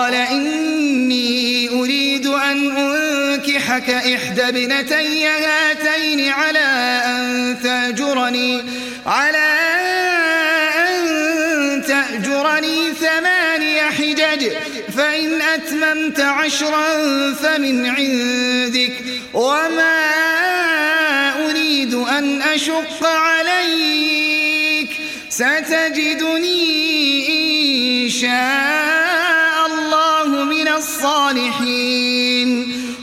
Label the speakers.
Speaker 1: قال إني أريد أن أنكحك إحدى ابنتي هاتين على أن تأجرني 8 حجج فإن أتممت 10 فمن عندك وما أريد أن أشق عليك ستجدني إن شاء الله من الصالحين.